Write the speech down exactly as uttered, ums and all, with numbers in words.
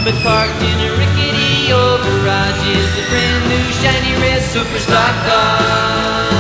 but parked in a rickety old garage is a brand new shiny red superstock car.